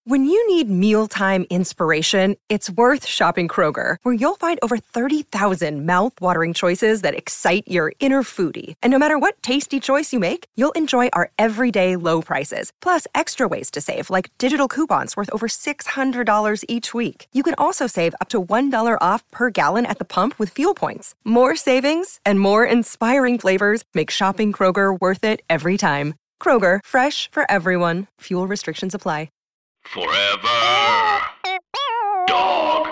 When you need mealtime inspiration, it's worth shopping Kroger, where you'll find over 30,000 mouth-watering choices that excite your inner foodie. And no matter what tasty choice you make, you'll enjoy our everyday low prices, plus extra ways to save, like digital coupons worth over $600 each week. You can also save up to $1 off per gallon at the pump with fuel points. More savings and more inspiring flavors make shopping Kroger worth it every time. Kroger, fresh for everyone. Fuel restrictions apply. Forever Dog.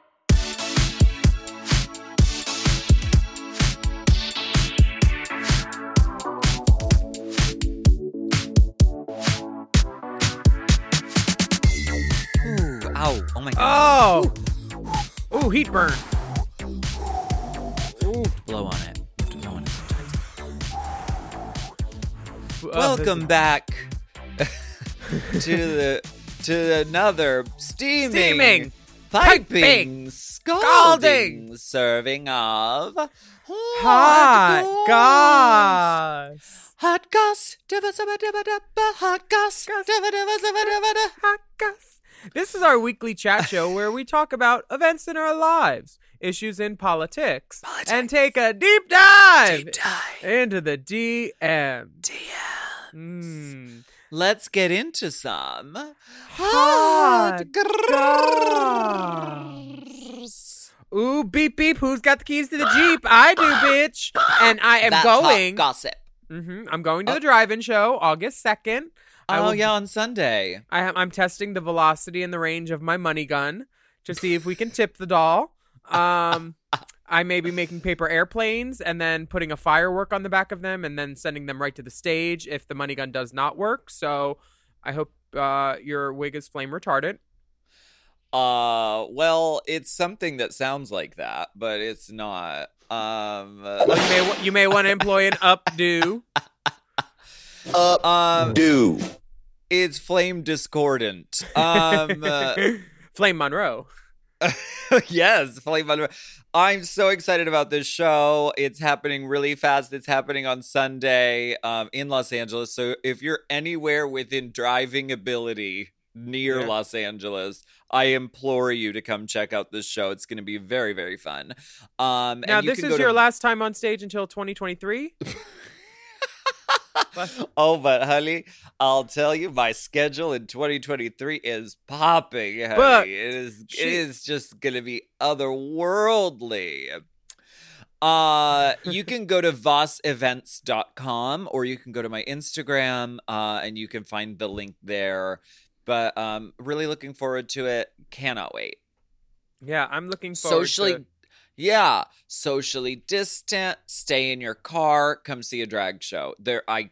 Ooh, ow. Oh my god. Oh! Ooh, heat burn. Ooh. Blow on it. Blow on it sometimes. Welcome back to another steaming, piping, scalding serving of Hot goss. Hot goss. Hot goss. Hot goss. This is our weekly chat show where we talk about events in our lives, issues in politics, and take a deep dive into the DM. Let's get into some hot goss. Ooh, beep beep. Who's got the keys to the Jeep? I do, bitch. And I am That's going. Hot gossip. I'm going to the drive-in show August 2nd. On Sunday. I'm testing the velocity and the range of my money gun to see if we can tip the doll. I may be making paper airplanes and then putting a firework on the back of them and then sending them right to the stage if the money gun does not work. So I hope your wig is flame retardant. Well, it's something that sounds like that, but it's not. Well, you may want to employ an updo. Do. It's flame discordant. Flame Monroe. Yes, Flame Monroe. I'm so excited about this show. It's happening really fast. It's happening on Sunday in Los Angeles. So if you're anywhere within driving ability near Los Angeles, I implore you to come check out this show. It's going to be very, very fun. Now, this is your last time on stage until 2023? Oh, but honey, I'll tell you, my schedule in 2023 is popping, honey. But it is just gonna be otherworldly. You can go to vossevents.com or you can go to my Instagram and you can find the link there. But really looking forward to it. Cannot wait. Yeah, I'm looking forward to Yeah, socially distant, stay in your car, come see a drag show. I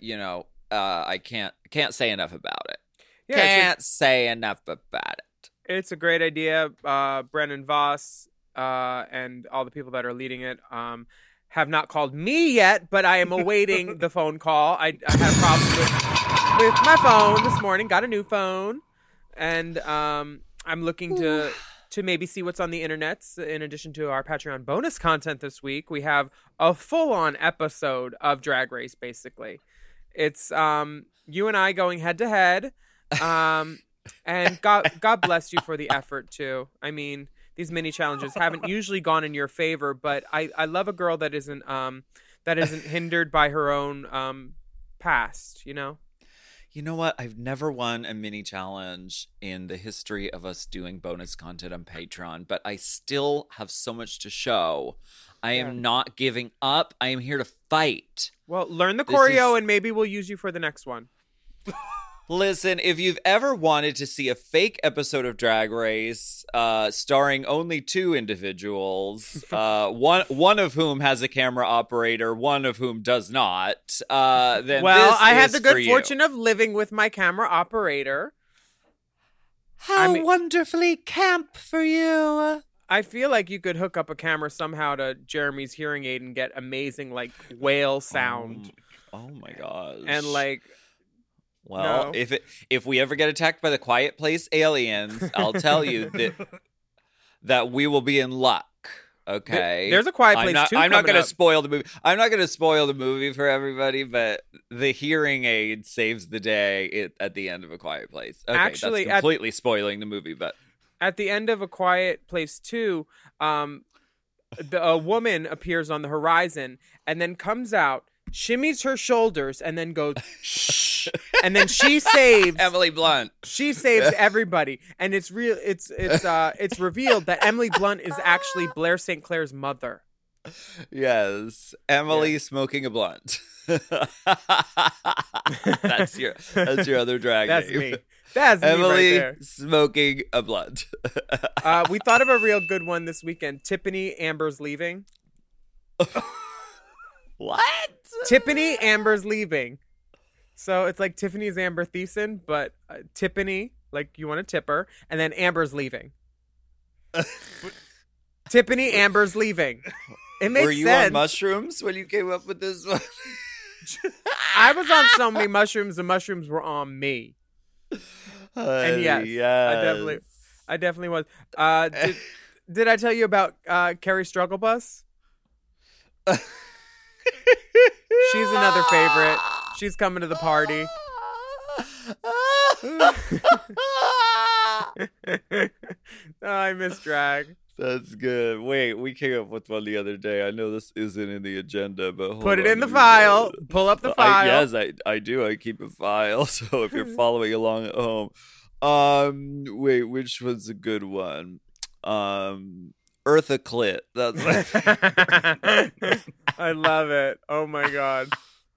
can't say enough about it. Yeah, can't say enough about it. It's a great idea. Brennan Voss and all the people that are leading it have not called me yet, but I am awaiting the phone call. I had a problem with my phone this morning. Got a new phone, and I'm looking to maybe see what's on the internets. In addition to our Patreon bonus content this week, we have a full-on episode of Drag Race, basically. It's you and I going head-to-head, and God bless you for the effort, too. I mean, these mini challenges haven't usually gone in your favor, but I love a girl that isn't hindered by her own past, you know? You know what? I've never won a mini challenge in the history of us doing bonus content on Patreon, but I still have so much to show. I am not giving up. I am here to fight. Well, learn the choreo and maybe we'll use you for the next one. Listen, if you've ever wanted to see a fake episode of Drag Race starring only two individuals, one of whom has a camera operator, one of whom does not, then I had the good fortune of living with my camera operator. How wonderfully camp for you. I feel like you could hook up a camera somehow to Jeremy's hearing aid and get amazing, like, whale sound. Oh my gosh. And, like... Well, no. If we ever get attacked by the Quiet Place aliens, I'll tell you that we will be in luck. Okay. There's a Quiet Place 2 I'm not coming going to up. spoil the movie. I'm not going to spoil the movie for everybody, but the hearing aid saves the day at the end of A Quiet Place. Okay, Actually, that's completely spoiling the movie, but at the end of A Quiet Place 2, a woman appears on the horizon and then comes out, shimmies her shoulders, and then goes shh, and then she saves Emily Blunt. She saves everybody, and it's real. It's revealed that Emily Blunt is actually Blair St. Clair's mother. Yes, Emily smoking a blunt. That's your other drag That's name. me. That's Emily me right smoking a blunt. there. We thought of a real good one this weekend. Tiffany Amber's leaving. What? Tiffany Amber's leaving. So it's like Tiffany's Amber Thiessen, but Tiffany, like you want to tip her, and then Amber's leaving. Tiffany Amber's leaving. It makes sense. Were you on mushrooms when you came up with this one? I was on so many mushrooms, the mushrooms were on me. And yes, I definitely was. Did I tell you about Carrie Strugglebus? She's another favorite. She's coming to the party. Oh, I miss drag. That's good. Wait, we came up with one the other day. I know this isn't in the agenda, but hold Put it on, in the let me file. get it. Pull up the file. Yes, I do. I keep a file. So if you're following along at home, wait, which was a good one? Eartha Clit. That's I love it. Oh my god.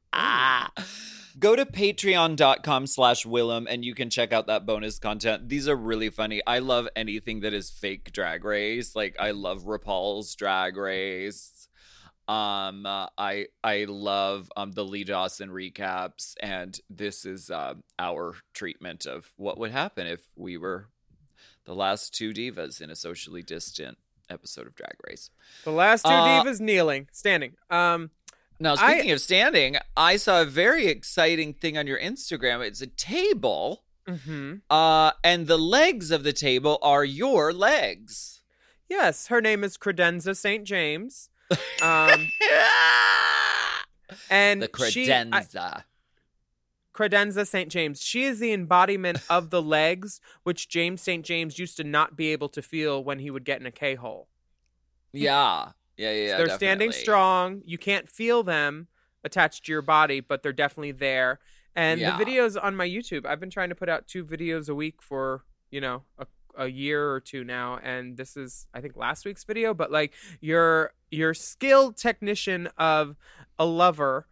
Go to patreon.com/Willem and you can check out that bonus content. These are really funny. I love anything that is fake Drag Race. Like I love RuPaul's Drag Race. I love the Lee Dawson recaps, and this is our treatment of what would happen if we were the last two divas in a socially distant episode of Drag Race. The last two divas standing. Now, speaking of standing, I saw a very exciting thing on your Instagram. It's a table, and the legs of the table are your legs. Yes, her name is Credenza St. James. And the credenza. Credenza St. James. She is the embodiment of the legs, which James St. James used to not be able to feel when he would get in a K-hole. Yeah. Yeah, So they're definitely. standing strong. You can't feel them attached to your body, but they're definitely there. And the videos on my YouTube, I've been trying to put out 2 videos a week for, a year or 2 now. And this is, I think, last week's video. But like your skilled technician of a lover,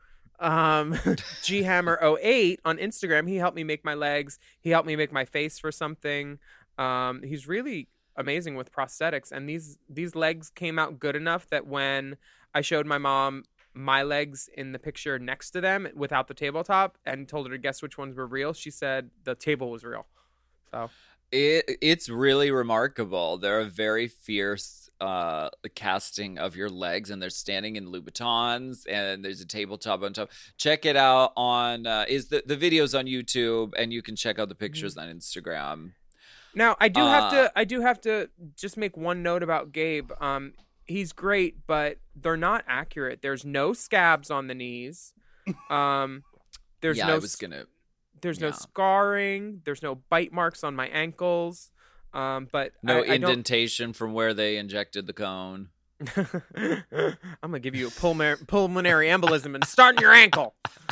Ghammer08 on Instagram, he helped me make my legs. He helped me make my face for something. He's really amazing with prosthetics, and these legs came out good enough that when I showed my mom my legs in the picture next to them without the tabletop and told her to guess which ones were real, she said the table was real. So it's really remarkable. They're a very fierce casting of your legs, and they're standing in Louboutins, and there's a tabletop on top. Check it out on the video's on YouTube, and you can check out the pictures on Instagram. Now, I do have to just make one note about Gabe. He's great, but they're not accurate. There's no scabs on the knees. There's no scarring. There's no bite marks on my ankles. But no indentation from where they injected the cone. I'm gonna give you a pulmonary embolism and start in your ankle.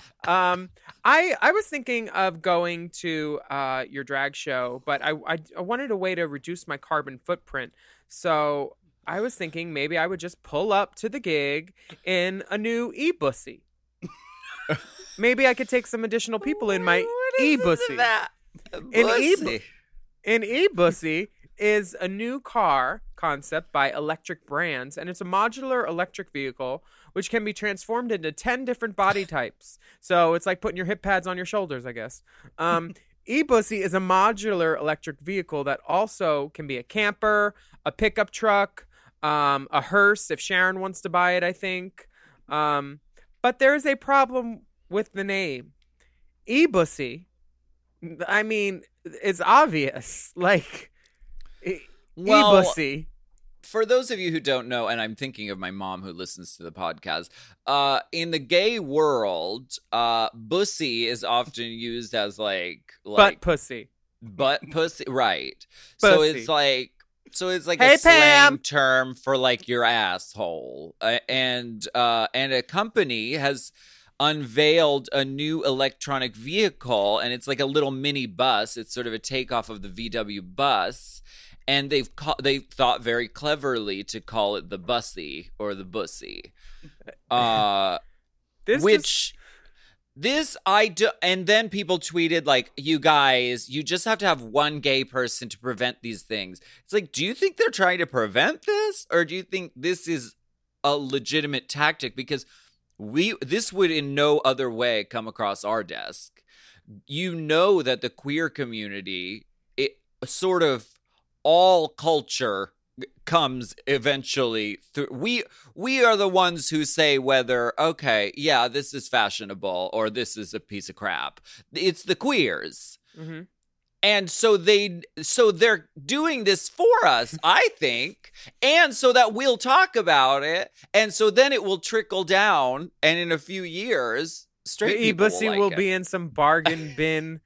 I was thinking of going to your drag show, but I wanted a way to reduce my carbon footprint. So I was thinking maybe I would just pull up to the gig in a new e-bussy. Maybe I could take some additional people in my e-bussy. An e-bussy is a new car concept by Electric Brands, and it's a modular electric vehicle which can be transformed into 10 different body types. So it's like putting your hip pads on your shoulders, I guess. E-bussy is a modular electric vehicle that also can be a camper, a pickup truck, a hearse if Sharon wants to buy it, I think. But there is a problem with the name. E-bussy, I mean, it's obvious. Like, e-bussy. for those of you who don't know, and I'm thinking of my mom who listens to the podcast, in the gay world, bussy is often used as like butt pussy. Butt pussy, right? Pussy. So it's like Hey, a slang Pam. term for like your asshole, and a company has unveiled a new electronic vehicle, and it's like a little mini bus. It's sort of a takeoff of the VW bus, and they thought very cleverly to call it the bussy or the bussy, and then people tweeted like, you guys, you just have to have one gay person to prevent these things. It's like, do you think they're trying to prevent this, or do you think this is a legitimate tactic? Because this would in no other way come across our desk. You know that the queer community, it sort of all culture comes eventually through. We are the ones who say whether, okay, yeah, this is fashionable or this is a piece of crap. It's the queers. Mm-hmm. And so they're doing this for us, I think, and so that we'll talk about it, and so then it will trickle down, and in a few years, straight the people e-bussy will like be in some bargain bin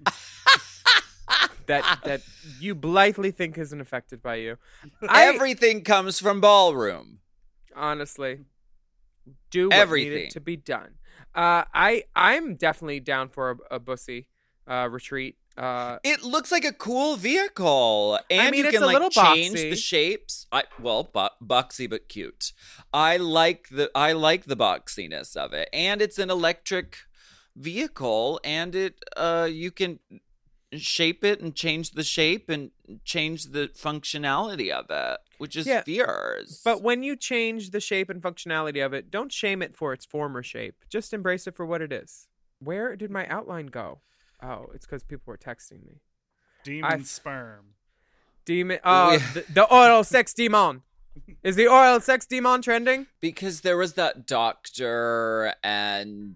that you blithely think isn't affected by you. Everything comes from ballroom. Honestly, do what Everything needed to be done. I'm definitely down for a bussy retreat. It looks like a cool vehicle, and I mean, you it's can a like little change boxy. the shapes. Boxy but cute. I like the boxiness of it, and it's an electric vehicle, and it you can shape it and change the shape and change the functionality of it, which is fierce. But when you change the shape and functionality of it, don't shame it for its former shape. Just embrace it for what it is. Where did my outline go? Oh, it's because people were texting me. Demon sperm. Demon. The oral sex demon. Is the oral sex demon trending? Because there was that doctor, and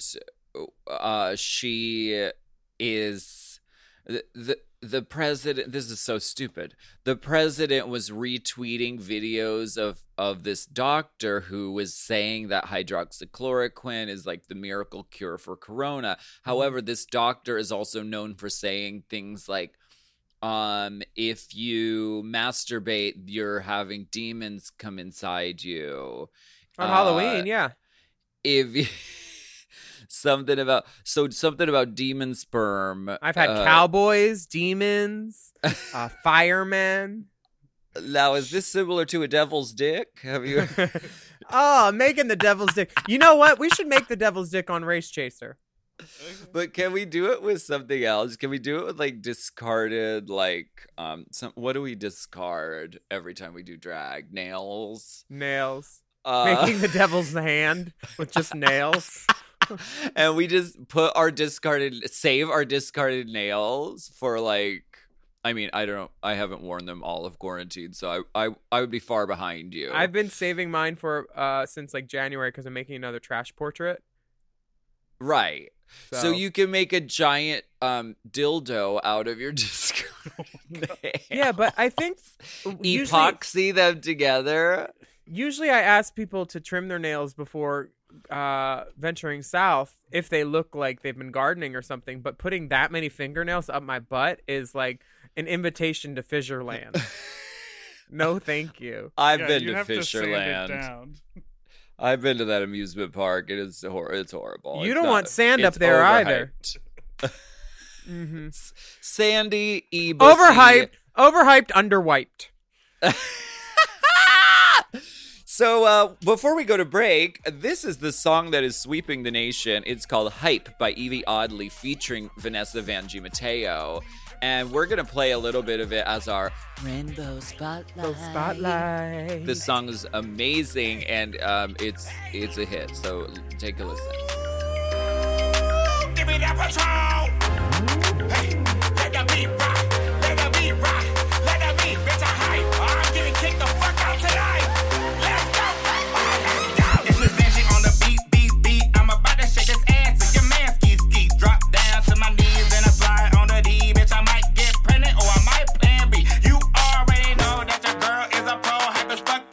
she is the president. This is so stupid. The president was retweeting videos of this doctor who was saying that hydroxychloroquine is like the miracle cure for corona. However, this doctor is also known for saying things like, if you masturbate, you're having demons come inside you. On Halloween, yeah. If you something about demon sperm. I've had cowboys, demons, firemen. Now, is this similar to a devil's dick? Have you? Oh, making the devil's dick. You know what? We should make the devil's dick on Race Chaser. But can we do it with something else? Can we do it with like discarded, like what do we discard every time we do drag? Nails. Making the devil's hand with just nails. And we just save our discarded nails for like, I mean, I haven't worn them all of quarantine, so I would be far behind you. I've been saving mine for since like January because I'm making another trash portrait. Right. So you can make a giant dildo out of your discarded nails. Yeah, but I think epoxy them together. Usually I ask people to trim their nails before venturing south if they look like they've been gardening or something, but putting that many fingernails up my butt is like an invitation to Fisherland. No, thank you. I've been to Fisherland. I've been to that amusement park. It's horrible. You don't want sand up there either. Mm-hmm. Sandy, e-bussy. Overhyped, underwiped. So before we go to break, this is the song that is sweeping the nation. It's called Hype by Evie Oddly featuring Vanessa Van G. Mateo. And we're going to play a little bit of it as our Rainbow Spotlight. This song is amazing, and it's a hit. So take a listen. Give me that patrol. Hey, let that beat rock. Let that beat rock. Let that beat, bitch, I hype. I'm getting kicked the fuck out tonight. Let's go. Let's go. It's Miss Vanjie on the beat. I'm about to shake this ass. So your man ski. Drop down to my knees and I slide on the D. Bitch, I might get pregnant or I might plan B. You already know that your girl is a pro. Hype as fuck.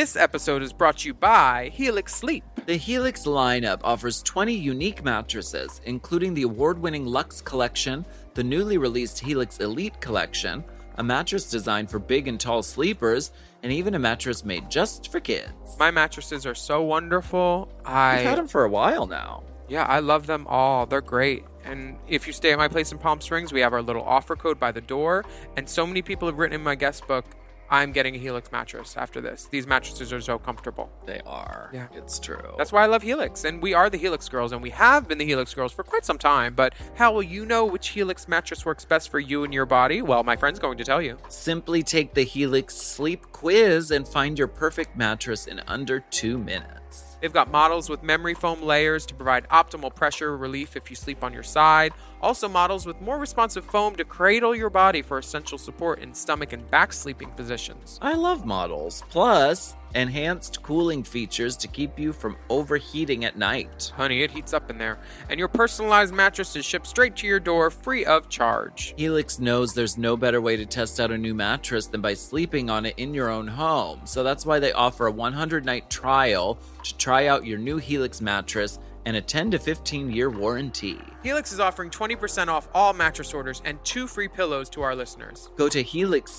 This episode is brought to you by Helix Sleep. The Helix lineup offers 20 unique mattresses, including the award-winning Luxe Collection, the newly released Helix Elite Collection, a mattress designed for big and tall sleepers, and even a mattress made just for kids. My mattresses are so wonderful. We've had them for a while now. Yeah, I love them all. They're great. And if you stay at my place in Palm Springs, we have our little offer code by the door. And so many people have written in my guest book, I'm getting a Helix mattress after this. These mattresses are so comfortable. They are. Yeah. It's true. That's why I love Helix. And we are the Helix Girls, and we have been the Helix Girls for quite some time. But how will you know which Helix mattress works best for you and your body? Well, my friend's going to tell you. Simply take the Helix Sleep Quiz and find your perfect mattress in under 2 minutes. They've got models with memory foam layers to provide optimal pressure relief if you sleep on your side. Also models with more responsive foam to cradle your body for essential support in stomach and back sleeping positions. I love models. Plus, enhanced cooling features to keep you from overheating at night. Honey, it heats up in there. And your personalized mattress is shipped straight to your door free of charge. Helix knows there's no better way to test out a new mattress than by sleeping on it in your own home. So that's why they offer a 100-night trial to try out your new Helix mattress and a 10 to 15-year warranty. Helix is offering 20% off all mattress orders and 2 free pillows to our listeners. Go to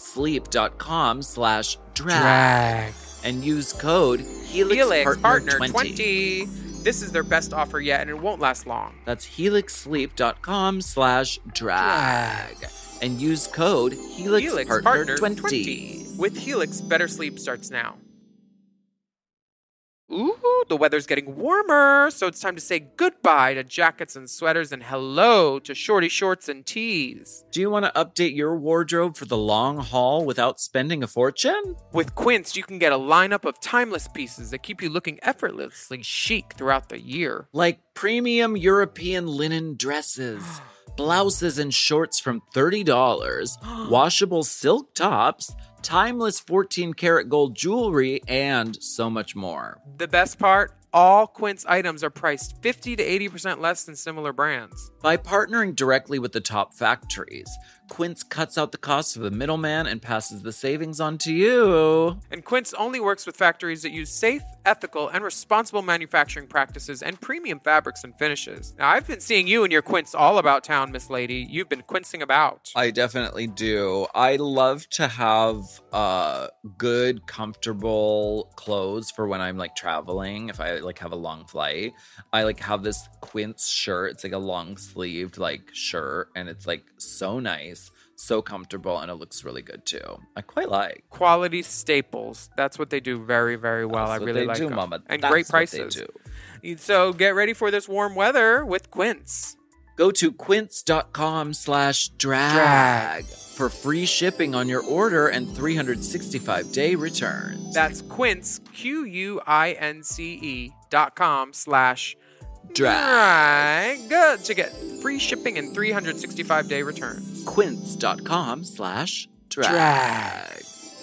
helixsleep.com/drag and use code HelixPartner20. This is their best offer yet, and it won't last long. That's helixsleep.com/drag and use code HelixPartner20. With Helix, better sleep starts now. Ooh, the weather's getting warmer, so it's time to say goodbye to jackets and sweaters and hello to shorty shorts and tees. Do you want to update your wardrobe for the long haul without spending a fortune? With Quince, you can get a lineup of timeless pieces that keep you looking effortlessly chic throughout the year. Like premium European linen dresses, blouses and shorts from $30, washable silk tops, timeless 14-karat gold jewelry, and so much more. The best part? All Quince items are priced 50 to 80% less than similar brands. By partnering directly with the top factories, Quince cuts out the cost of the middleman and passes the savings on to you. And Quince only works with factories that use safe, ethical, and responsible manufacturing practices and premium fabrics and finishes. Now, I've been seeing you and your Quince all about town, Miss Lady. You've been quincing about. I definitely do. I love to have good, comfortable clothes for when I'm like traveling. If I like have a long flight, I like have this Quince shirt. It's like a long sleeved like shirt, and it's like so nice, so comfortable, and it looks really good too. I quite like quality staples. That's what they do very, very well. That's I really like them. Mama. And That's great prices. What they do. So get ready for this warm weather with Quince. Go to quince.com/drag for free shipping on your order and 365-day returns. That's Quince, QUINCE.com/drag to get free shipping and 365-day returns. Quince.com/drag.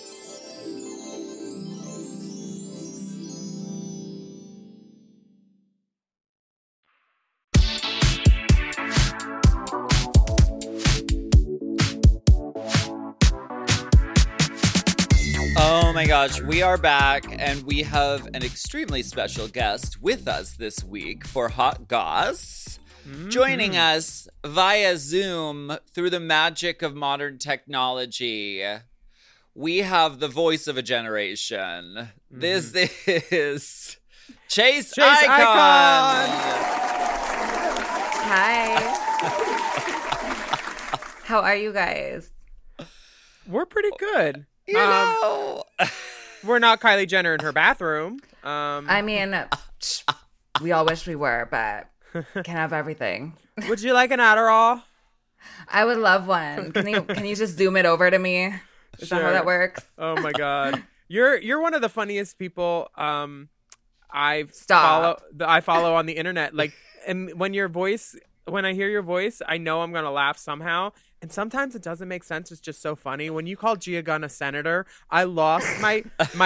Oh my gosh, we are back, and we have an extremely special guest with us this week for Hot Goss. Joining us via Zoom through the magic of modern technology, we have the voice of a generation. This is Chase Icon! Hi. How are you guys? We're pretty good. You know. We're not Kylie Jenner in her bathroom. I mean, we all wish we were, but can't have everything. Would you like an Adderall? I would love one. Can you just zoom it over to me? Is that how that works? Oh my god, you're one of the funniest people I Stop. follow on the internet. Like, and when I hear your voice, I know I'm gonna laugh somehow. And sometimes it doesn't make sense. It's just so funny. When you called Gia Gunn a senator, I lost my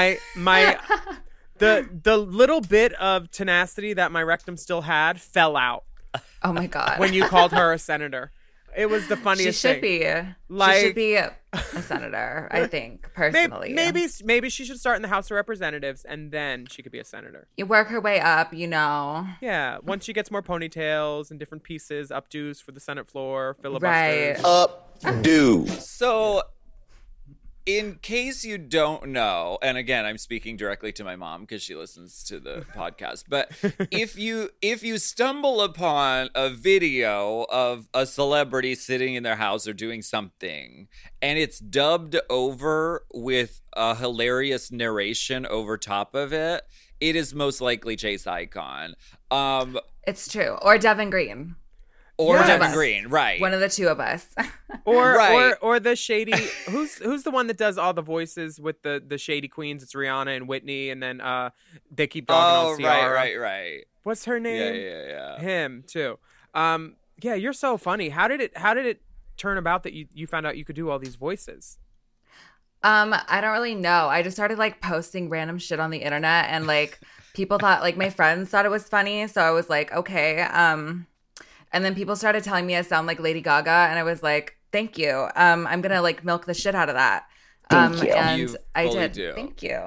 the little bit of tenacity that my rectum still had fell out. Oh my god. When you called her a senator. It was the She funniest should thing. be. Like- She should be a senator, I think, personally. Maybe she should start in the House of Representatives and then she could be a senator. You work her way up, you know. Yeah, once she gets more ponytails and different pieces, updos for the Senate floor, Right. filibusters. So, in case you don't know, and again, I'm speaking directly to my mom because she listens to the podcast. But if you stumble upon a video of a celebrity sitting in their house or doing something, and it's dubbed over with a hilarious narration over top of it, it is most likely Chase Icon. It's true. Or Devin Green. Or Yes. Devin Green, right? One of the two of us. Or Right. or the shady who's the one that does all the voices with the shady queens? It's Rihanna and Whitney, and then they keep dogging on Ciara. right. What's her name? Yeah. Him too. Yeah, you're so funny. How did it turn about that you found out you could do all these voices? I don't really know. I just started like posting random shit on the internet, and like people thought, like my friends thought it was funny, so I was like, okay. And then people started telling me I sound like Lady Gaga, and I was like, thank you. I'm gonna like milk the shit out of that. Thank you. And You I fully did. do. Thank you.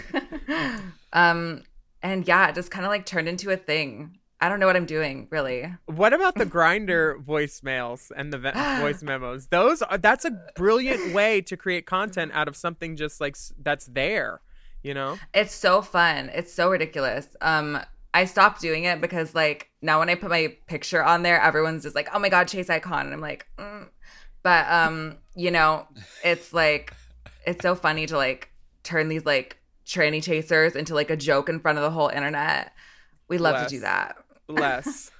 And yeah, it just kind of like turned into a thing. I don't know what I'm doing, really. What about the Grindr voicemails and the voice memos? That's a brilliant way to create content out of something just like that's there, you know? It's so fun. It's so ridiculous. I stopped doing it because like now when I put my picture on there, everyone's just like, oh my God, Chase Icon. And I'm like, But, you know, it's like, it's so funny to like turn these like tranny chasers into like a joke in front of the whole internet. We love to do that. Less.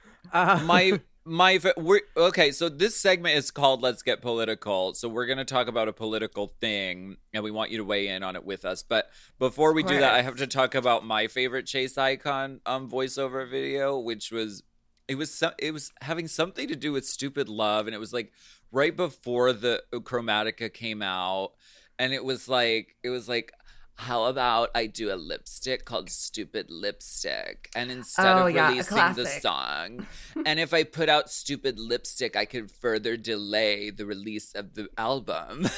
Okay, so this segment is called Let's Get Political. So we're going to talk about a political thing, and we want you to weigh in on it with us. But before we do that, I have to talk about my favorite Chase Icon voiceover video, which was it was having something to do with Stupid Love, and it was like right before the Chromatica came out, and it was like how about I do a lipstick called Stupid Lipstick, and instead of releasing the song, and if I put out Stupid Lipstick, I could further delay the release of the album.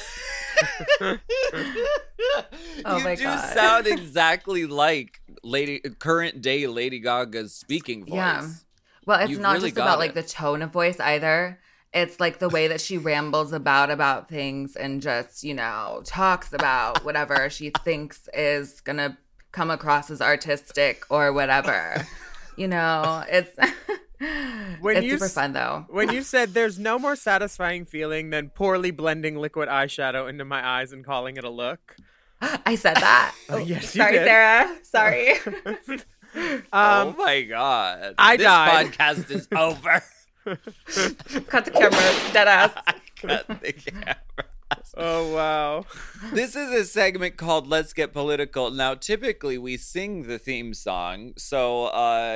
You do sound exactly like current day Lady Gaga's speaking voice. Yeah. Well, it's You've not really just about got like it. the tone of voice either. It's like the way that she rambles about things and just, you know, talks about whatever she thinks is going to come across as artistic or whatever. You know, it's super fun though. When you said there's no more satisfying feeling than poorly blending liquid eyeshadow into my eyes and calling it a look. I said that. Yes, you Sorry, did. Sarah. Sorry. Oh my God. I this died. podcast is over. Cut the camera. Dead ass. Cut the camera. Oh, wow. This is a segment called Let's Get Political. Now, typically we sing the theme song, so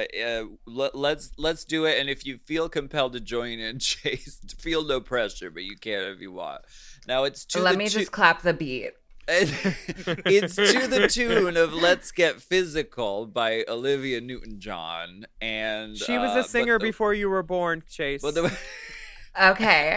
let's do it. And if you feel compelled to join in, Chase, feel no pressure, but you can if you want. Now it's to Let me just clap the beat. It's to the tune of "Let's Get Physical" by Olivia Newton-John, and She was a singer before you were born, Chase. Okay.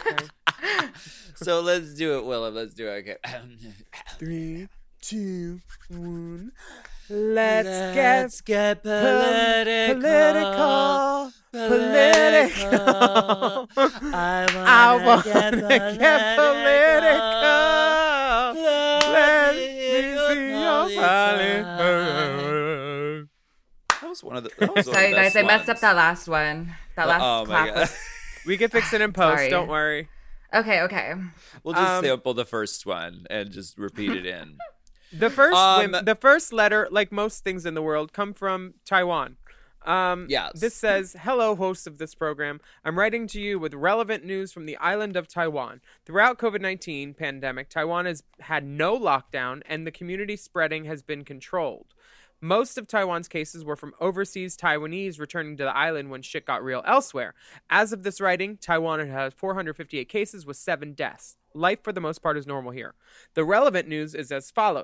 So let's do it, Willem. Let's do it. Okay. 3, 2, 1. Let's get political. I want to get political. Let me see your body. That was one of the. Sorry, guys. I messed up that last one. That last Oh my clap God. was... We can fix it in post. Sorry. Don't worry. Okay. We'll just sample the first one and just repeat it in. The first letter, like most things in the world, come from Taiwan. Yes. This says, "Hello, hosts of this program. I'm writing to you with relevant news from the island of Taiwan. Throughout COVID-19 pandemic, Taiwan has had no lockdown, and the community spreading has been controlled. Most of Taiwan's cases were from overseas Taiwanese returning to the island when shit got real elsewhere. As of this writing, Taiwan has 458 cases with 7 deaths. Life, for the most part, is normal here. The relevant news is as follows.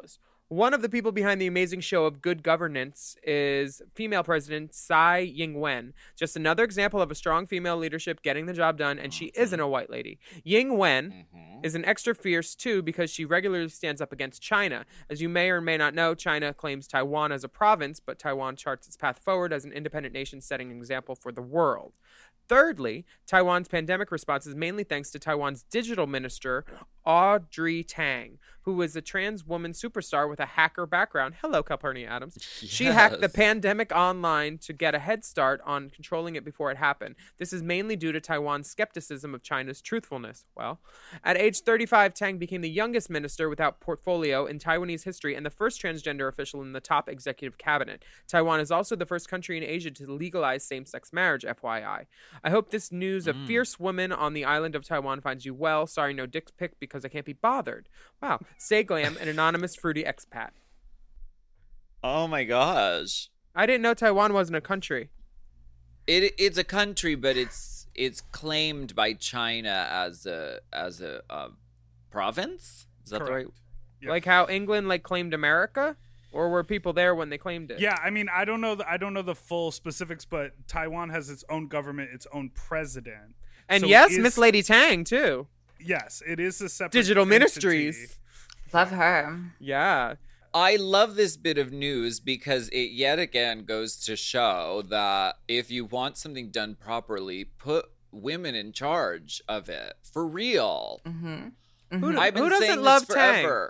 One of the people behind the amazing show of good governance is female president Tsai Ing-wen. Just another example of a strong female leadership getting the job done, and she isn't a white lady. Ing-wen is an extra fierce, too, because she regularly stands up against China. As you may or may not know, China claims Taiwan as a province, but Taiwan charts its path forward as an independent nation setting an example for the world. Thirdly, Taiwan's pandemic response is mainly thanks to Taiwan's digital minister, Audrey Tang, who is a trans woman superstar with a hacker background. Hello, Calpurnia Adams. Yes. She hacked the pandemic online to get a head start on controlling it before it happened. This is mainly due to Taiwan's skepticism of China's truthfulness. Well, at age 35, Tang became the youngest minister without portfolio in Taiwanese history and the first transgender official in the top executive cabinet. Taiwan is also the first country in Asia to legalize same-sex marriage, FYI. I hope this news of fierce women on the island of Taiwan finds you well. Sorry, no dick pic because I can't be bothered. Wow. Stay glam, an anonymous fruity expat. Oh my gosh. I didn't know Taiwan wasn't a country. It's a country, but it's claimed by China as a province. Is that the right? Yeah. Like how England claimed America, or were people there when they claimed it? Yeah, I mean, I don't know the full specifics, but Taiwan has its own government, its own president, And So yes, is- Miss Lady Tang too. Yes, it is a separate Digital entity. Ministries. Love her. Yeah. I love this bit of news because it yet again goes to show that if you want something done properly, put women in charge of it. For real. Mm-hmm. Who, I've been who doesn't saying love this Tang? forever.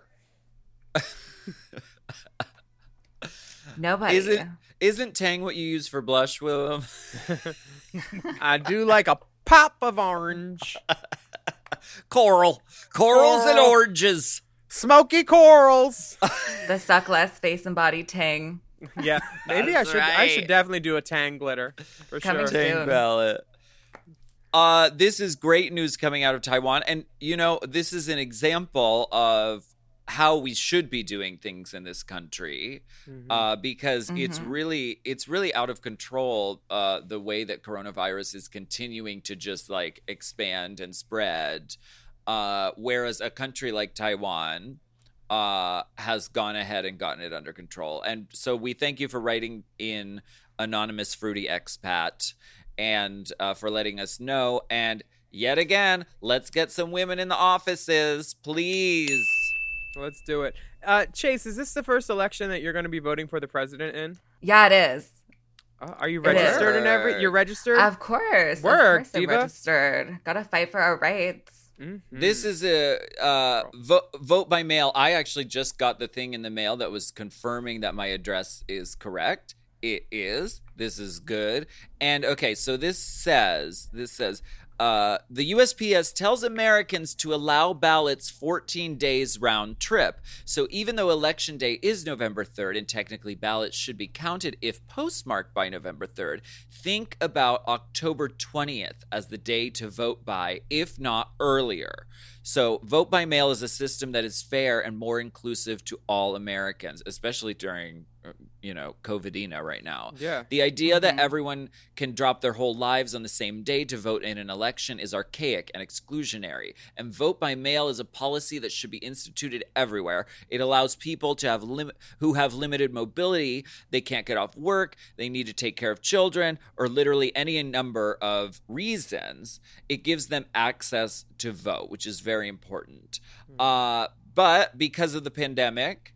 Nobody. Isn't Tang what you use for blush, Willem? I do like a pop of orange. Corals and oranges. Smoky corals. The suck less face and body Tang. Yeah, maybe That's I should right. definitely do a Tang glitter for Coming sure. soon. Tang ballot. This is great news coming out of Taiwan, and this is an example of how we should be doing things in this country, because it's really out of control. The way that coronavirus is continuing to just expand and spread, whereas a country like Taiwan has gone ahead and gotten it under control. And so we thank you for writing in, Anonymous Fruity Expat, and for letting us know. And yet again, let's get some women in the offices, please. Let's do it. Chase, is this the first election that you're going to be voting for the president in? Yeah, it is. Are you It is. Work. registered and You're registered? Of course. Work, of course I'm diva. registered. Gotta fight for our rights. Mhm. This is a vote by mail. I actually just got the thing in the mail that was confirming that my address is correct. It is. This is good. And okay, so this says the USPS tells Americans to allow ballots 14 days round trip. So even though Election Day is November 3rd and technically ballots should be counted if postmarked by November 3rd, think about October 20th as the day to vote by, if not earlier. So vote by mail is a system that is fair and more inclusive to all Americans, especially during COVIDina right now. Yeah. The idea that everyone can drop their whole lives on the same day to vote in an election is archaic and exclusionary. And vote by mail is a policy that should be instituted everywhere. It allows people to who have limited mobility, they can't get off work, they need to take care of children, or literally any number of reasons. It gives them access to vote, which is very important. But because of the pandemic,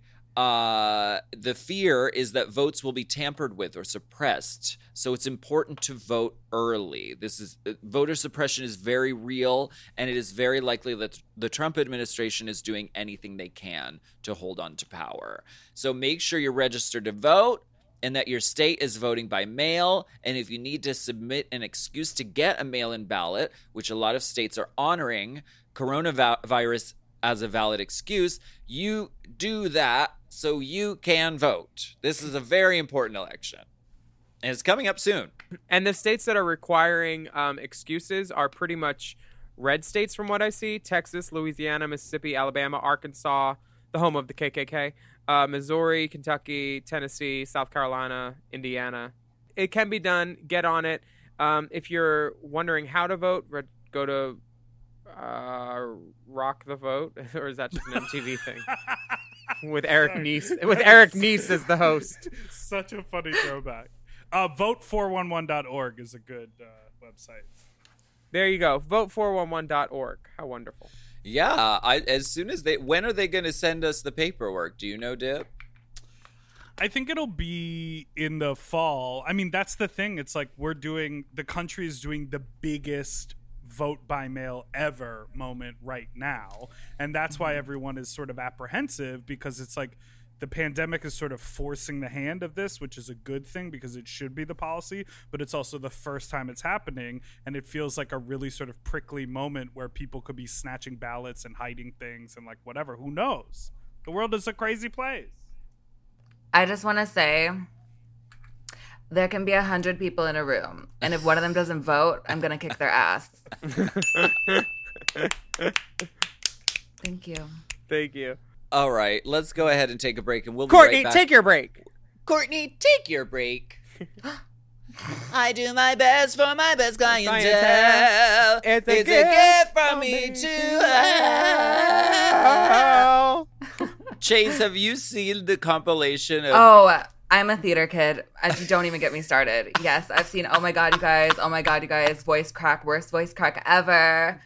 the fear is that votes will be tampered with or suppressed. So it's important to vote early. Voter suppression is very real, and it is very likely that the Trump administration is doing anything they can to hold on to power. So make sure you're registered to vote and that your state is voting by mail. And if you need to submit an excuse to get a mail-in ballot, which a lot of states are honoring coronavirus as a valid excuse, you do that so you can vote. This is a very important election. And it's coming up soon. And the states that are requiring excuses are pretty much red states from what I see. Texas, Louisiana, Mississippi, Alabama, Arkansas, the home of the KKK, Missouri, Kentucky, Tennessee, South Carolina, Indiana. It can be done. Get on it. If you're wondering how to vote, go to Rock the Vote. Or is that just an MTV thing? with Eric Nies. With Eric Nies as the host. Such a funny throwback. Vote411.org is a good website. There you go. Vote411.org. How wonderful. Yeah. When are they going to send us the paperwork? Do you know, Dip? I think it'll be in the fall. I mean, that's the thing. It's like the country is doing the biggest vote by mail ever moment right now. And that's why everyone is sort of apprehensive, because it's like the pandemic is sort of forcing the hand of this, which is a good thing because it should be the policy, but it's also the first time it's happening. And it feels like a really sort of prickly moment where people could be snatching ballots and hiding things and like whatever. Who knows? The world is a crazy place. I just want to say there can be 100 people in a room, and if one of them doesn't vote, I'm going to kick their ass. Thank you. Thank you. All right, let's go ahead and take a break, and we'll Courtney, be right back. take your break. Courtney, take your break. I do my best for my best clientele. It's a gift from me to Chase, have you seen the compilation of... Oh, I'm a theater kid. Don't even get me started. Yes, I've seen Oh My God, you guys, voice crack, worst voice crack ever.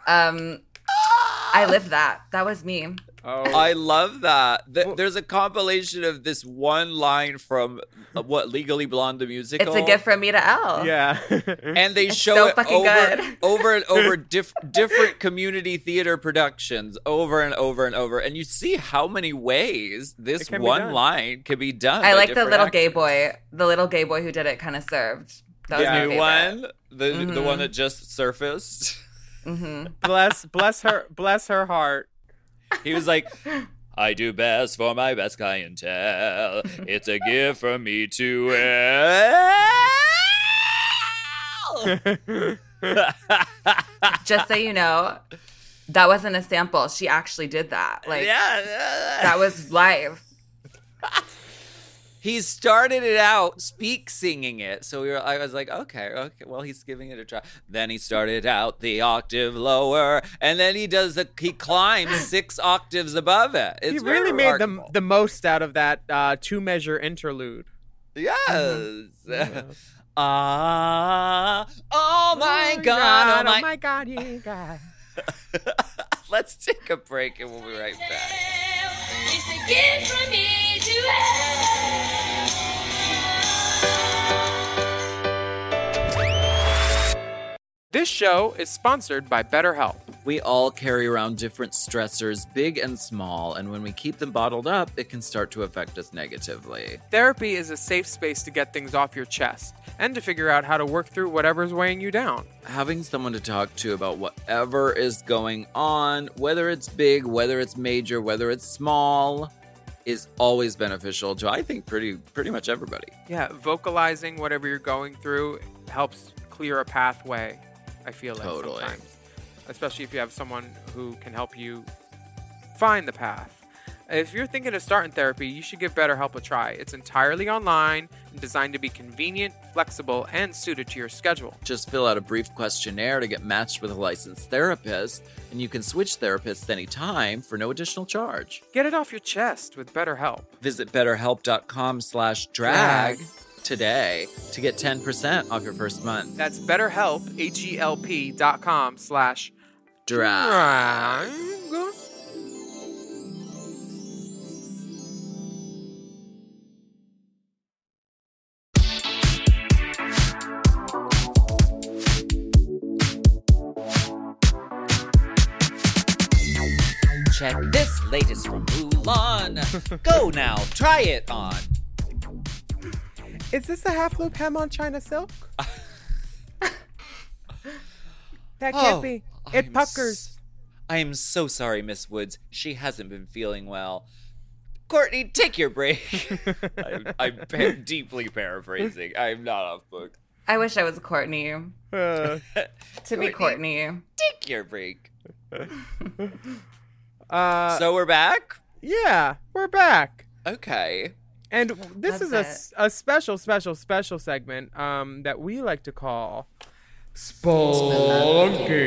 I lived that. That was me. Oh. I love that. There's a compilation of this one line from Legally Blonde the musical. It's a gift from me to Elle. Yeah. And they show so it fucking good. over and over different community theater productions over and over and over. And you see how many ways this one line can be done. I by like the little actors. gay boy. The little gay boy who did it kind of served. That was The my new favorite. one, the one that just surfaced. Bless her heart. He was like, I do best for my best clientele. It's a gift from me to Elle. Just so you know, that wasn't a sample. She actually did that. Like, that was live. He started it out singing it. So I was like, okay, well, he's giving it a try. Then he started out the octave lower, and then he climbs 6 octaves above it. It's He really made remarkable. the most out of that 2-measure interlude. Yes. Mm-hmm. Oh my God. Oh my God, you guys. Let's take a break and we'll be right back. It's a gift from me to This show is sponsored by BetterHelp. We all carry around different stressors, big and small, and when we keep them bottled up, it can start to affect us negatively. Therapy is a safe space to get things off your chest and to figure out how to work through whatever's weighing you down. Having someone to talk to about whatever is going on, whether it's big, whether it's major, whether it's small, is always beneficial to, I think, pretty much everybody. Yeah, vocalizing whatever you're going through helps clear a pathway, I feel like Totally. sometimes. Especially if you have someone who can help you find the path. If you're thinking of starting therapy, you should give BetterHelp a try. It's entirely online and designed to be convenient, flexible, and suited to your schedule. Just fill out a brief questionnaire to get matched with a licensed therapist, and you can switch therapists anytime for no additional charge. Get it off your chest with BetterHelp. Visit betterhelp.com/drag today to get 10% off your first month. That's BetterHelp, HELP.com/drag. Check this latest from Mulan. Go now, try it on. Is this a half loop hem on China silk? That can't be. It puckers. I am so sorry, Miss Woods. She hasn't been feeling well. Courtney, take your break. I'm deeply paraphrasing. I'm not off book. I wish I was Courtney. To be Courtney. Take your break. So we're back? Yeah, we're back. Okay. And this That's is a special segment that we like to call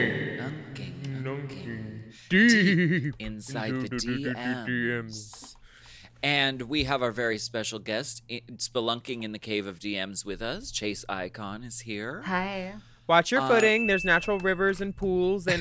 Spelunking. Deep Inside the DMs. And we have our very special guest spelunking in the cave of DMs with us. Chase Icon is here. Hi. Watch your footing. There's natural rivers and pools and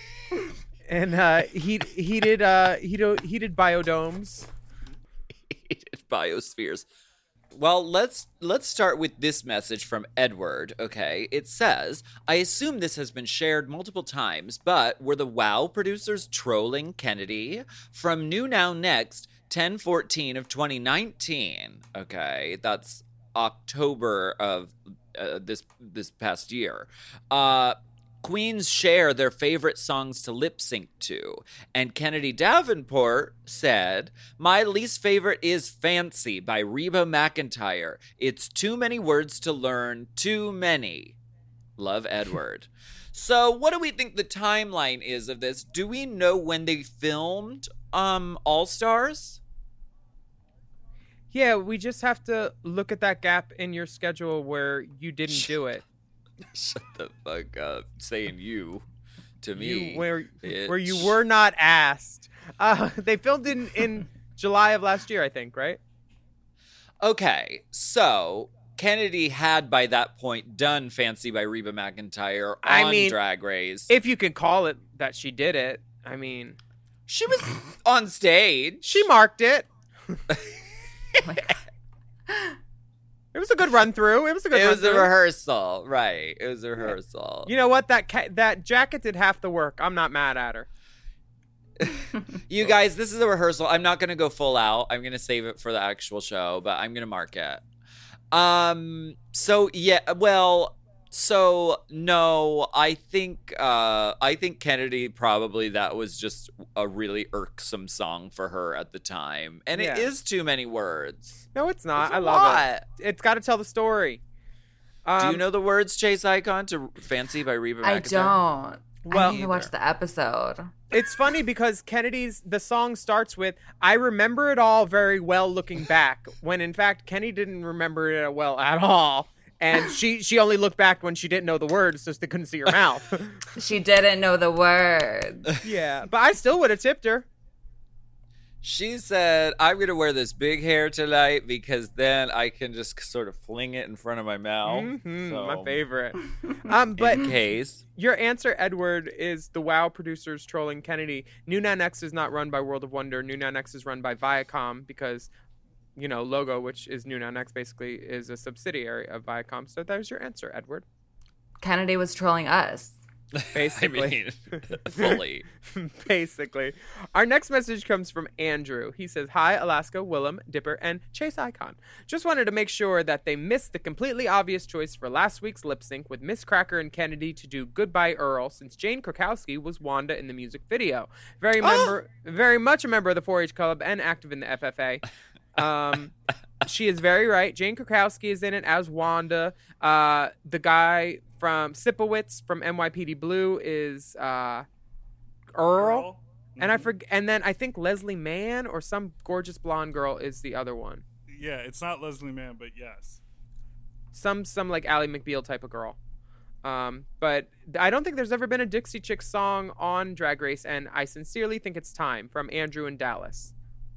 heated biodomes. Heated biospheres. Well, let's start with this message from Edward, okay? It says, I assume this has been shared multiple times, but were the WoW producers trolling Kennedy? From New Now Next, 10/14 of 2019. Okay, that's October of this past year. Queens share their favorite songs to lip sync to. And Kennedy Davenport said, my least favorite is Fancy by Reba McEntire. It's too many words to learn, too many. Love, Edward. So what do we think the timeline is of this? Do we know when they filmed All Stars? Yeah, we just have to look at that gap in your schedule where you didn't do it. Shut the fuck up. Saying you to me. Where you were not asked. They filmed in July of last year, I think, right? Okay, so Kennedy had by that point done Fancy by Reba McEntire on Drag Race. If you can call it that she did it. I mean, she was on stage. She marked it. It was a good run through. It was a rehearsal, right? It was a rehearsal. You know what? That jacket did half the work. I'm not mad at her. You guys, this is a rehearsal. I'm not going to go full out. I'm going to save it for the actual show, but I'm going to mark it. So no, I think Kennedy probably that was just a really irksome song for her at the time. And it is too many words. No, it's not. I love it. It's got to tell the story. Do you know the words, Chase Icon, to Fancy by Reba McEntire? I don't. Well, I need to watch the episode. It's funny because the song starts with, I remember it all very well looking back, when in fact Kenny didn't remember it well at all. And she only looked back when she didn't know the words, so they couldn't see her mouth. She didn't know the words. Yeah, but I still would have tipped her. She said, I'm going to wear this big hair tonight because then I can just sort of fling it in front of my mouth. Mm-hmm, so, my favorite. But in case. Your answer, Edward, is the WoW producers trolling Kennedy. New Now Next is not run by World of Wonder. New Now Next is run by Viacom because... Logo, which is New Now Next, basically is a subsidiary of Viacom. So there's your answer, Edward. Kennedy was trolling us. Basically. Fully. Basically. Our next message comes from Andrew. He says, hi, Alaska, Willem, Dipper, and Chase Icon. Just wanted to make sure that they missed the completely obvious choice for last week's lip sync with Miss Cracker and Kennedy to do Goodbye Earl, since Jane Krakowski was Wanda in the music video. Very much a member of the 4-H Club and active in the FFA. She is very right. Jane Krakowski is in it as Wanda. The guy from Sipowicz from NYPD Blue is Earl. Mm-hmm. And then I think Leslie Mann or some gorgeous blonde girl is the other one. Yeah, it's not Leslie Mann, but yes. Some like Ally McBeal type of girl. But I don't think there's ever been a Dixie Chicks song on Drag Race, and I sincerely think it's time. From Andrew in Dallas.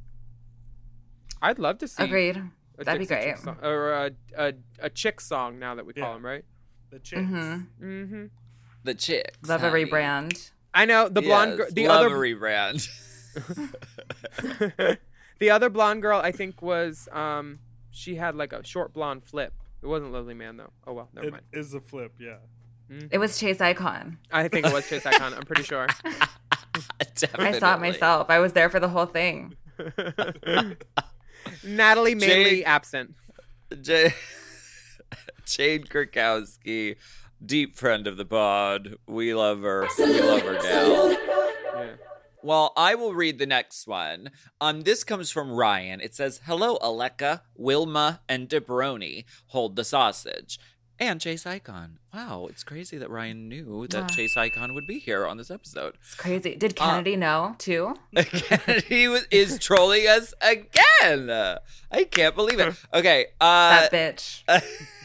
I'd love to see. Agreed. That'd be great. Song, or a chick song now that we call them, right? The Chicks. Mm-hmm. Mm-hmm. The Chicks. Love a rebrand. I know the blonde girl. The love other a rebrand. The other blonde girl, I think, was she had like a short blonde flip. It wasn't Leslie Mann though. Oh well, never mind. It is a flip, yeah. Mm-hmm. It was Chase Icon. I think it was Chase Icon. I'm pretty sure. Definitely. I saw it myself. I was there for the whole thing. Natalie mainly absent. Jane Krakowski, deep friend of the pod. We love her. We love her gal. Yeah. Well, I will read the next one. This comes from Ryan. It says, hello, Aleka, Wilma, and Dipperoni. Hold the sausage. And Chase Icon. Wow, it's crazy that Ryan knew that Chase Icon would be here on this episode. It's crazy. Did Kennedy know, too? Kennedy is trolling us again. I can't believe it. Okay. That bitch.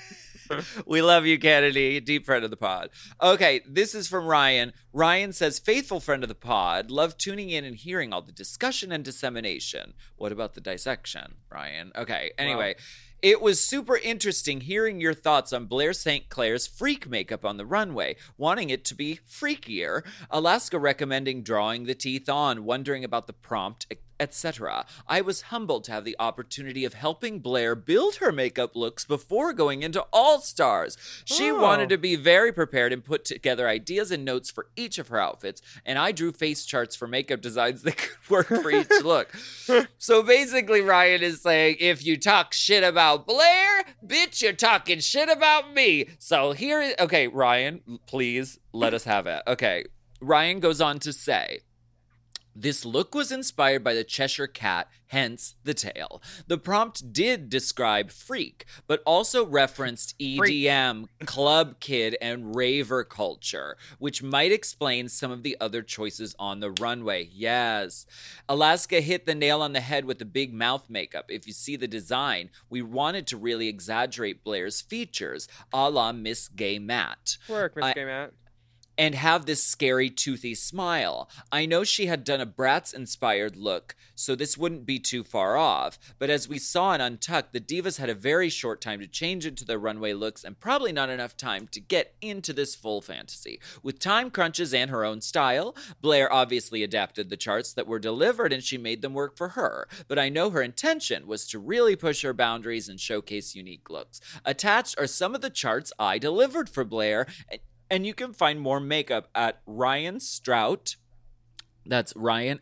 We love you, Kennedy. Deep friend of the pod. Okay, this is from Ryan. Ryan says, faithful friend of the pod. Love tuning in and hearing all the discussion and dissemination. What about the dissection, Ryan? Okay, anyway. Wow. It was super interesting hearing your thoughts on Blair St. Clair's freak makeup on the runway, wanting it to be freakier, Alaska recommending drawing the teeth on, wondering about the prompt, etc. I was humbled to have the opportunity of helping Blair build her makeup looks before going into All Stars. She wanted to be very prepared and put together ideas and notes for each of her outfits, and I drew face charts for makeup designs that could work for each look. So basically, Ryan is saying, if you talk shit about Blair, bitch, you're talking shit about me. So here, okay, Ryan, please let us have it. Okay, Ryan goes on to say, this look was inspired by the Cheshire Cat, hence the tail. The prompt did describe freak, but also referenced EDM, club kid, and raver culture, which might explain some of the other choices on the runway. Yes. Alaska hit the nail on the head with the big mouth makeup. If you see the design, we wanted to really exaggerate Blair's features, a la Miss Gay Matt. Work, Miss Gay Matt. And have this scary, toothy smile. I know she had done a Bratz-inspired look, so this wouldn't be too far off. But as we saw in Untucked, the divas had a very short time to change into their runway looks and probably not enough time to get into this full fantasy. With time crunches and her own style, Blair obviously adapted the charts that were delivered and she made them work for her. But I know her intention was to really push her boundaries and showcase unique looks. Attached are some of the charts I delivered for Blair, and you can find more makeup at Ryan Strout. That's Ryan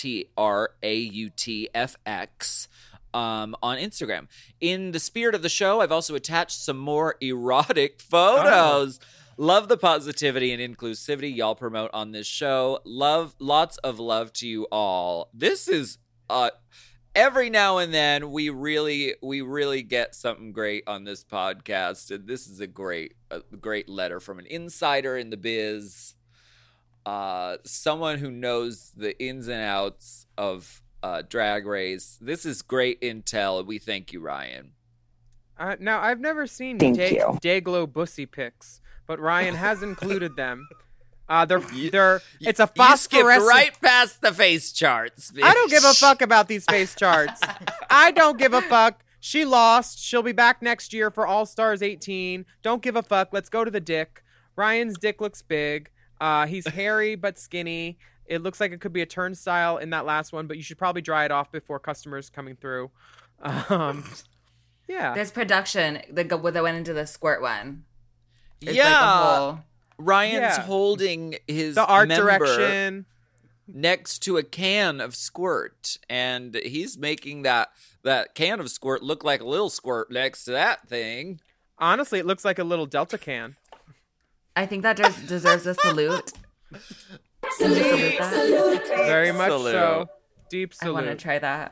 STRAUTFX on Instagram. In the spirit of the show, I've also attached some more erotic photos. Love the positivity and inclusivity y'all promote on this show. Lots of love to you all. This is every now and then we really get something great on this podcast, and this is a great letter from an insider in the biz, someone who knows the ins and outs of Drag Race. This is great intel, and we thank you, Ryan. Now, I've never seen Dayglow Bussy pics, but Ryan has included them. It's a phosphorescent. You skipped right past the face charts, bitch. I don't give a fuck about these face charts. I don't give a fuck. She lost. She'll be back next year for All Stars 18. Don't give a fuck. Let's go to the dick. Ryan's dick looks big. He's hairy but skinny. It looks like it could be a turnstile in that last one, but you should probably dry it off before customers coming through. Yeah. There's production that went into the squirt one. It's yeah. Like a whole... Ryan's holding his the art member direction next to a can of squirt, and he's making that can of squirt look like a little squirt next to that thing. Honestly, it looks like a little Delta can. I think that deserves a salute. Can you salute that? Very much so. Deep salute. I want to try that.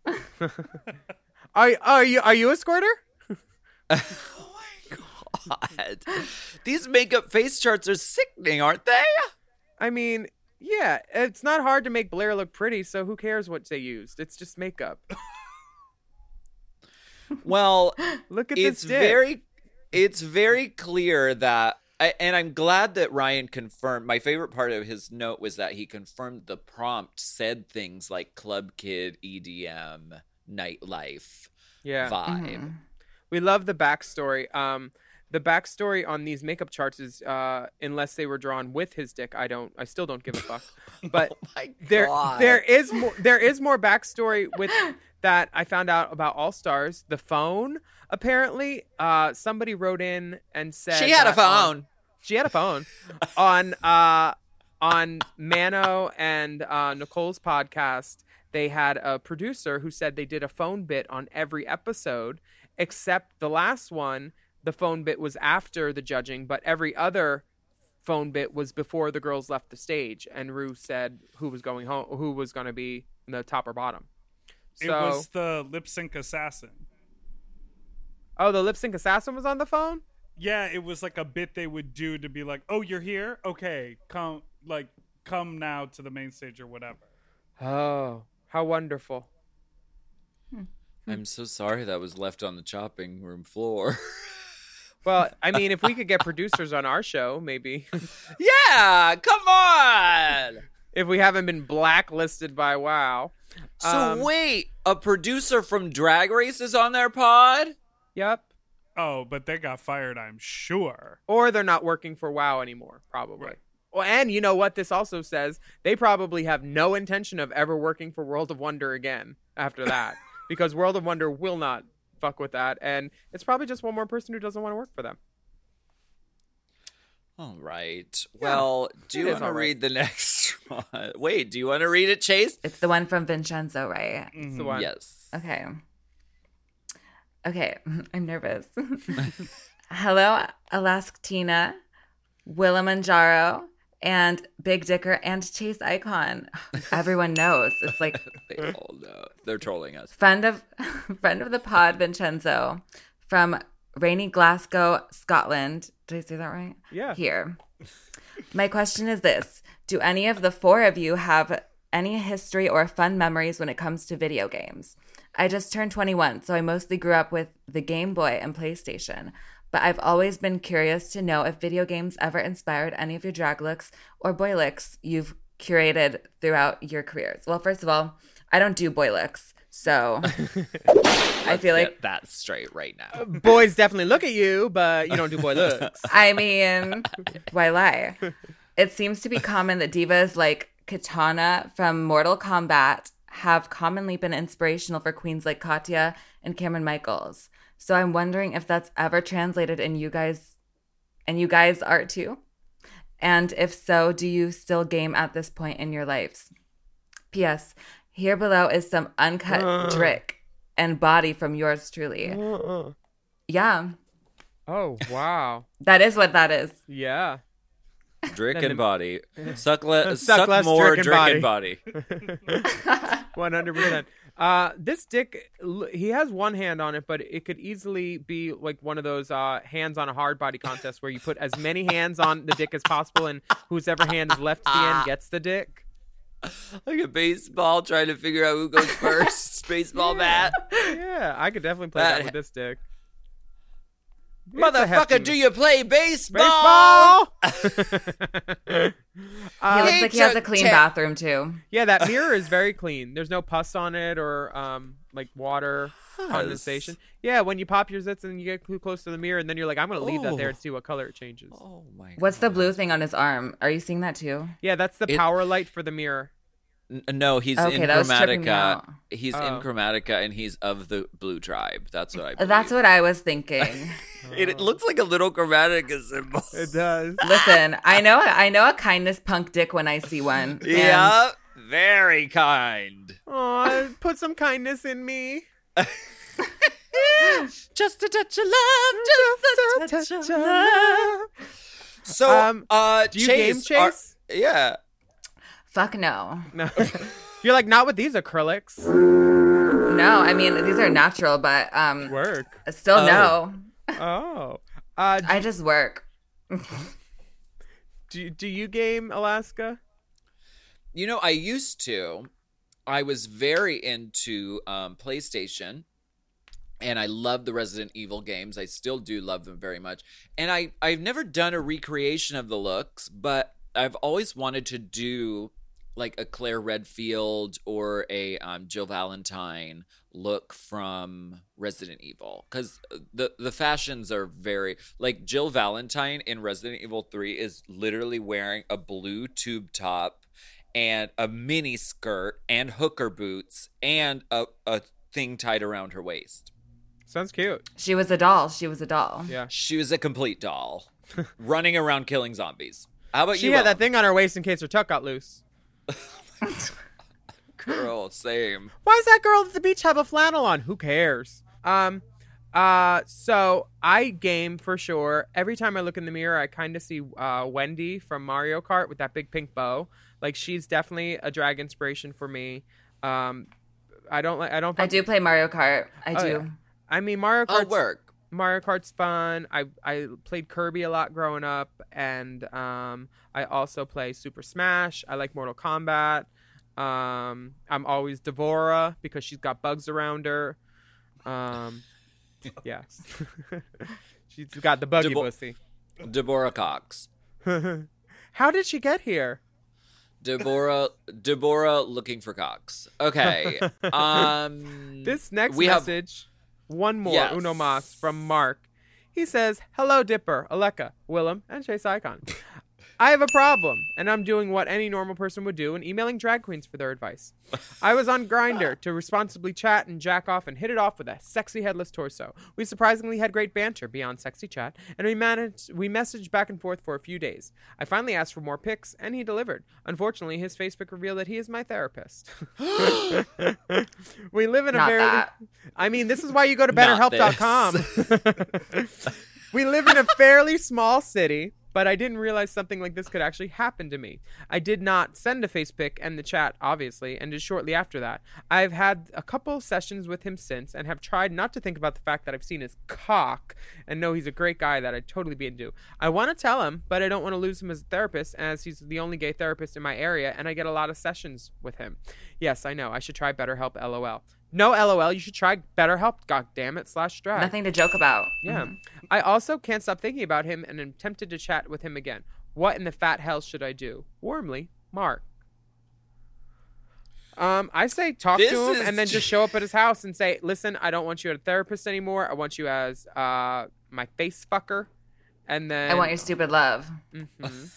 Are you a squirter? God. These makeup face charts are sickening, aren't they? I mean, yeah, it's not hard to make Blair look pretty, so who cares what they used? It's just makeup. Well, look at this dick. It's very clear that, and I'm glad that Ryan confirmed. My favorite part of his note was that he confirmed the prompt said things like club kid, EDM, nightlife vibe. Mm-hmm. We love the backstory. The backstory on these makeup charts is, unless they were drawn with his dick, I still don't give a fuck. But there is more backstory with that I found out about All Stars. The phone, apparently, somebody wrote in and said she had a phone. She had a phone on Mano and Nicole's podcast. They had a producer who said they did a phone bit on every episode, except the last one. The phone bit was after the judging, but every other phone bit was before the girls left the stage. And Rue said who was going home, who was going to be in the top or bottom. So, it was the lip sync assassin. Oh, the lip sync assassin was on the phone? Yeah, it was like a bit they would do to be like, "Oh, you're here? Okay, come now to the main stage or whatever." Oh, how wonderful. I'm so sorry that was left on the chopping room floor. Well, I mean, if we could get producers on our show, maybe. Yeah, come on. If we haven't been blacklisted by WoW. So wait, a producer from Drag Race is on their pod? Yep. Oh, but they got fired, I'm sure. Or they're not working for WoW anymore, probably. Right. Well, and you know what this also says? They probably have no intention of ever working for World of Wonder again after that. Because World of Wonder will not fuck with that. And it's probably just one more person who doesn't want to work for them. All right. Well, do you It is want to all right. read the next one? Wait, do you want to read it, Chase? It's the one from Vincenzo, right? It's the one. Yes. Okay. Okay, I'm nervous. Hello, Alasktina, Willimanjaro, and Big Dicker and Chase Icon. Everyone knows. It's like They all know. They're trolling us. friend of the pod, Vincenzo, from rainy Glasgow, Scotland. Did I say that right? Yeah. Here. My question is this. Do any of the four of you have any history or fun memories when it comes to video games? I just turned 21, so I mostly grew up with the Game Boy and PlayStation. But I've always been curious to know if video games ever inspired any of your drag looks or boy looks you've curated throughout your careers. Well, first of all, I don't do boy looks, so I feel like Get that straight right now. Boys definitely look at you, but you don't do boy looks. I mean, why lie? It seems to be common that divas like Katana from Mortal Kombat have commonly been inspirational for queens like Katya and Cameron Michaels. So I'm wondering if that's ever translated in you guys' art too? And if so, do you still game at this point in your lives? P.S. Here below is some uncut Drick and body from yours truly. Yeah, Oh, wow. that is what that is. Yeah. Drick Then and the- body. Suck Suck less more Drick and Drick and body. 100%. This dick, he has one hand on it, but it could easily be like one of those hands on a hard body contest where you put as many hands on the dick as possible, and whosever hand is left at the end gets the dick. Like a baseball trying to figure out who goes first. Baseball bat. Yeah, I could definitely play that with this dick. It's a hefty Motherfucker, do you play baseball? baseball? He looks like he has a clean bathroom too. Yeah, that mirror is very clean. There's no pus on it or like water condensation. Yeah, when you pop your zits and you get too close to the mirror, and then you're like, I'm gonna leave that there and see what color it changes. Oh my god. What's the blue thing on his arm? Are you seeing that too? Yeah, that's the power light for the mirror. No, he's Okay, in that was tripping me Chromatica. out. He's Oh. in Chromatica, and he's of the blue tribe. That's what I believe. That's what I was thinking. It looks like a little Chromatica symbol. It does. Listen, I know a kindness punk dick when I see one. And Yeah, very kind. Aw, put some kindness in me. Just a touch of love, just a touch of love. So, Do you Chase, game Chase? yeah. Fuck no. No. You're like, not with these acrylics. No, I mean these are natural, but Work. still Oh. no. Oh. I just work. Do you game Alaska? You know, I used to. I was very into PlayStation, and I love the Resident Evil games. I still do love them very much. And I've never done a recreation of the looks, but I've always wanted to do like a Claire Redfield or a Jill Valentine look from Resident Evil, because the fashions are very like Jill Valentine in Resident Evil 3 is literally wearing a blue tube top and a mini skirt and hooker boots and a thing tied around her waist. Sounds cute. She was a doll. Yeah. She was a complete doll running around killing zombies. How about She you? had that Ellen? thing on her waist in case her tuck got loose. Girl, same. Why does that girl at the beach have a flannel on? Who cares? So I game for sure. Every time I look in the mirror, I kind of see Wendy from Mario Kart with that big pink bow. Like, she's definitely a drag inspiration for me. I I do play Mario Kart. I do. yeah. I mean, Mario Oh, Kart's work. Mario Kart's fun. I played Kirby a lot growing up, and I also play Super Smash. I like Mortal Kombat. I'm always Devora because she's got bugs around her. Yes. She's got the buggy pussy. Deborah Cox. How did she get here? Deborah looking for Cox. Okay. This next we message, one more, Yes. uno mas, from Mark. He says, "Hello, Dipper, Aleka, Willem, and Chase Icon. I have a problem, and I'm doing what any normal person would do and emailing drag queens for their advice. I was on Grindr to responsibly chat and jack off and hit it off with a sexy headless torso. We surprisingly had great banter beyond sexy chat, and we messaged back and forth for a few days. I finally asked for more pics, and he delivered. Unfortunately, his Facebook revealed that he is my therapist. We live in a Not very... that. I mean, this is why you go to Not BetterHelp.com. We live in a fairly small city, but I didn't realize something like this could actually happen to me. I did not send a face pic and the chat, obviously, and just shortly after that. I've had a couple sessions with him since and have tried not to think about the fact that I've seen his cock and know he's a great guy that I'd totally be into. I want to tell him, but I don't want to lose him as a therapist, as he's the only gay therapist in my area, and I get a lot of sessions with him. Yes, I know. I should try BetterHelp, LOL. No, LOL, you should try BetterHelp, goddammit, /drag. Nothing to joke about. Yeah. I also can't stop thinking about him and am tempted to chat with him again. What in the fat hell should I do? Warmly, Mark. I say talk This to him is and then just show up at his house and say, listen, I don't want you as a therapist anymore. I want you as my face fucker. And then... I want your stupid love. Mhm.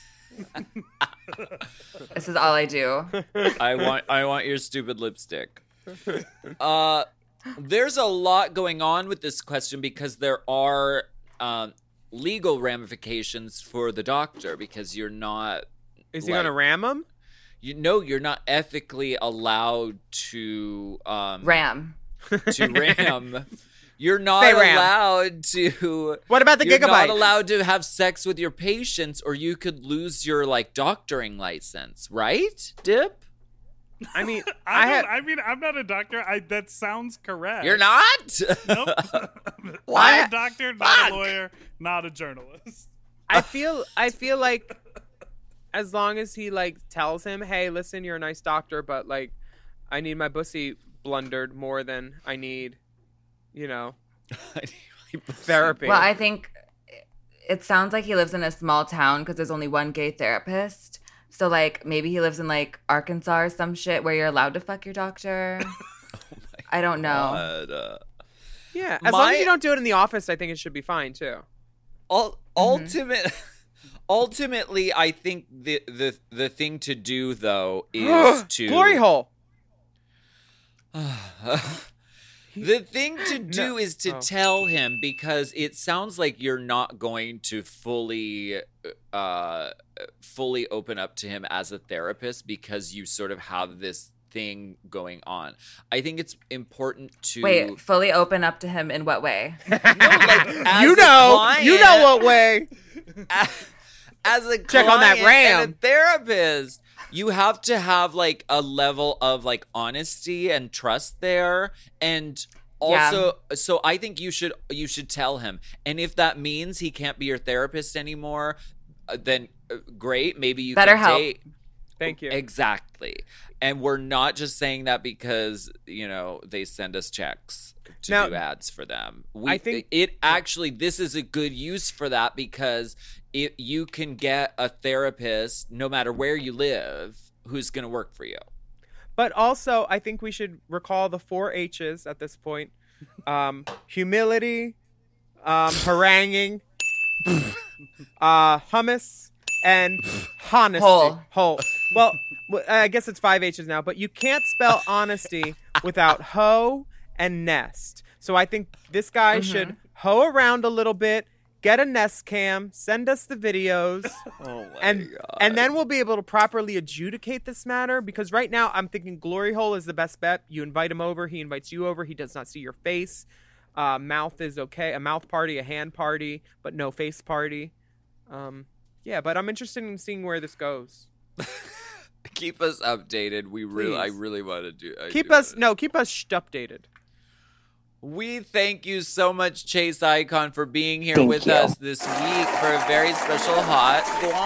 This is all I do. I want your stupid lipstick. There's a lot going on with this question because there are legal ramifications for the doctor because you're not. Is he going to ram him? You're not ethically allowed to Ram. to ram. You're not Say ram. allowed to. What about the You're gigabytes? not allowed to have sex with your patients, or you could lose your doctoring license, right, Dip? I mean, I'm not a doctor. That sounds correct. You're not. Nope. What? I'm a doctor, not Fuck. a lawyer, not a journalist. I feel like as long as he tells him, hey, listen, you're a nice doctor, but I need my pussy blundered more than I need, therapy. Well, I think it sounds like he lives in a small town because there's only one gay therapist. So, maybe he lives in, Arkansas or some shit where you're allowed to fuck your doctor. I don't know. God, Yeah, as long as you don't do it in the office, I think it should be fine, too. Ultimately, I think the thing to do, though, is to... Glory hole! The thing to do is to tell him, because it sounds like you're not going to fully open up to him as a therapist because you sort of have this thing going on. I think it's important to... Wait, fully open up to him in what way? as You a know what way. As a Check on that client RAM. and a therapist, you have to have a level of honesty and trust there, and also so I think you should tell him. And if that means he can't be your therapist anymore, then great, maybe you can BetterHelp. date. Thank you. Exactly. And we're not just saying that because, they send us checks to Now, do ads for them. I think- this is a good use for that because you can get a therapist no matter where you live who's going to work for you. But also, I think we should recall the 4 H's at this point. Humility, haranguing, hummus, and honesty. Hole. Well, I guess it's 5 H's now, but you can't spell honesty without hoe and nest. So I think this guy should hoe around a little bit, get a Nest Cam, send us the videos, and then we'll be able to properly adjudicate this matter. Because right now, I'm thinking Glory Hole is the best bet. You invite him over, he invites you over, he does not see your face. Mouth is okay, a mouth party, a hand party, but no face party. Yeah, but I'm interested in seeing where this goes. Keep us updated. I Please. really want to do. Keep us updated. We thank you so much, Chase Icon, for being here with us this week for a very special hot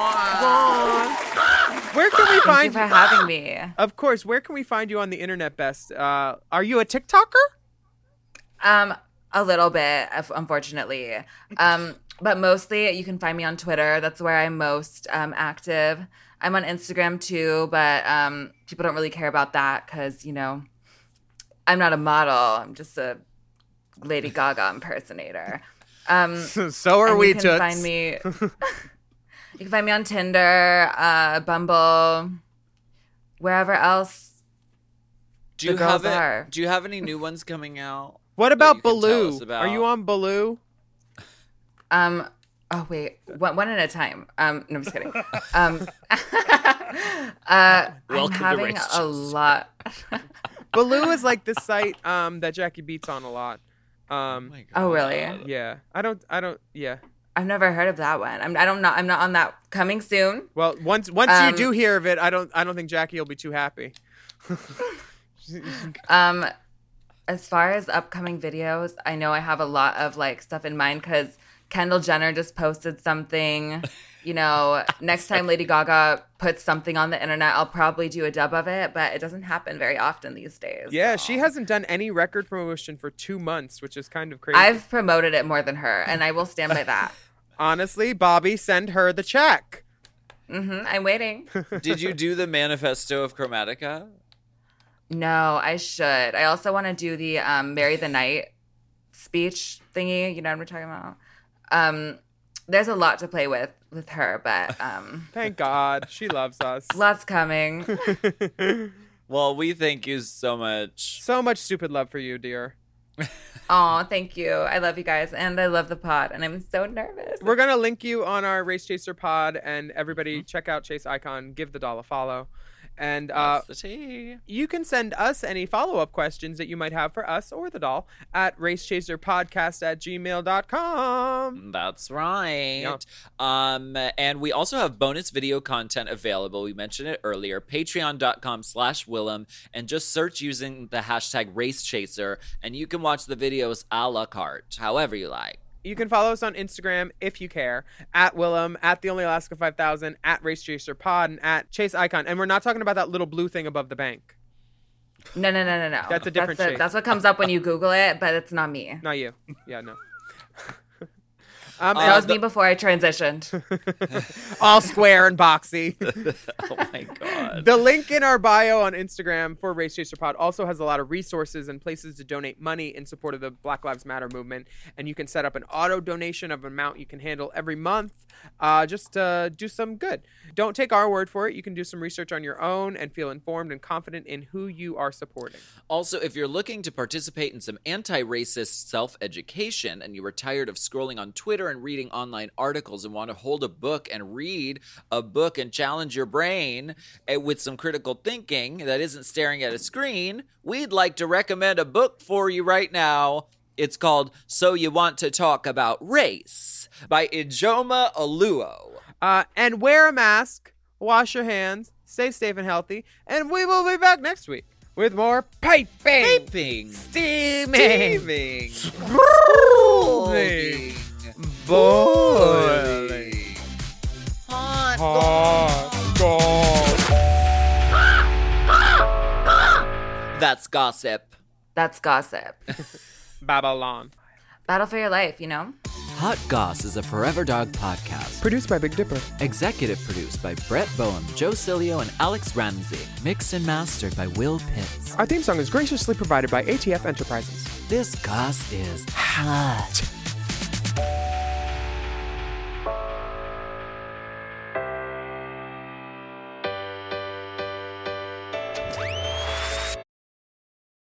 Guan. Where can we Thank you find for having me. Of course, where can we find you on the internet best? Are you a TikToker? A little bit, unfortunately. But mostly you can find me on Twitter. That's where I'm most active. I'm on Instagram too, but people don't really care about that because, you know, I'm not a model. I'm just a Lady Gaga impersonator. So are we, you can Toots. find me. You can find me on Tinder, Bumble, wherever else. Do you the girls have are. Do you have any new ones coming out? What that about you can tell us Baloo? about? Are you on Baloo? Oh wait, one at a time. No, I'm just kidding. I'm Welcome to having Race a Chaser. lot. Baloo is like the site that Jackie Beats on a lot. my God. Oh really? Yeah. Yeah. I've never heard of that one. I'm not on that. Coming soon. Well, once you do hear of it, I don't think Jackie will be too happy. As far as upcoming videos, I know I have a lot of like stuff in mind because Kendall Jenner just posted something. You know, next time Lady Gaga puts something on the internet, I'll probably do a dub of it, but it doesn't happen very often these days. Yeah, so. she hasn't done any record promotion for 2 months, which is kind of crazy. I've promoted it more than her, and I will stand by that. Honestly, Bobby, send her the check. I'm waiting. Did you do the manifesto of Chromatica? No, I should. I also want to do the Marry the Night speech thingy. You know what I'm talking about? There's a lot to play with her, but Thank God. She loves us. lots coming. Well, we thank you so much. So much stupid love for you, dear. Oh, thank you. I love you guys, and I love the pod, and I'm so nervous. We're going to link you on our Race Chaser pod, and everybody check out Chase Icon. Give the doll a follow. And That's the tea. you can send us any follow-up questions that you might have for us or the doll at racechaserpodcast@gmail.com. That's right. Yeah. And we also have bonus video content available. We mentioned it earlier. Patreon.com/Willem, and just search using the hashtag RaceChaser, and you can watch the videos a la carte, however you like. You can follow us on Instagram if you care, at Willem, at TheOnlyAlaska5000, at RaceChaserPod, and at Chase Icon. And we're not talking about that little blue thing above the bank. No. That's a different shape. That's what comes up when you Google it, but it's not me. Not you. Yeah, no. That was me before I transitioned. All square and boxy. Oh my God. The link in our bio on Instagram for Race Chaser Pod also has a lot of resources and places to donate money in support of the Black Lives Matter movement. And you can set up an auto donation of an amount you can handle every month just to do some good. Don't take our word for it. You can do some research on your own and feel informed and confident in who you are supporting. Also, if you're looking to participate in some anti-racist self-education and you were tired of scrolling on Twitter and reading online articles and want to hold a book and read a book and challenge your brain with some critical thinking that isn't staring at a screen, we'd like to recommend a book for you right now. It's called So You Want to Talk About Race by Ijoma Oluo. And wear a mask, wash your hands, stay safe and healthy, and we will be back next week with more piping, steaming, Boiling. boiling, That's gossip. That's gossip. Babylon. Battle for your life, you know? Hot Goss is a Forever Dog podcast. Produced by Big Dipper. Executive produced by Brett Boehm, Joe Cilio, and Alex Ramsey. Mixed and mastered by Will Pitts. Our theme song is graciously provided by ATF Enterprises. This goss is hot.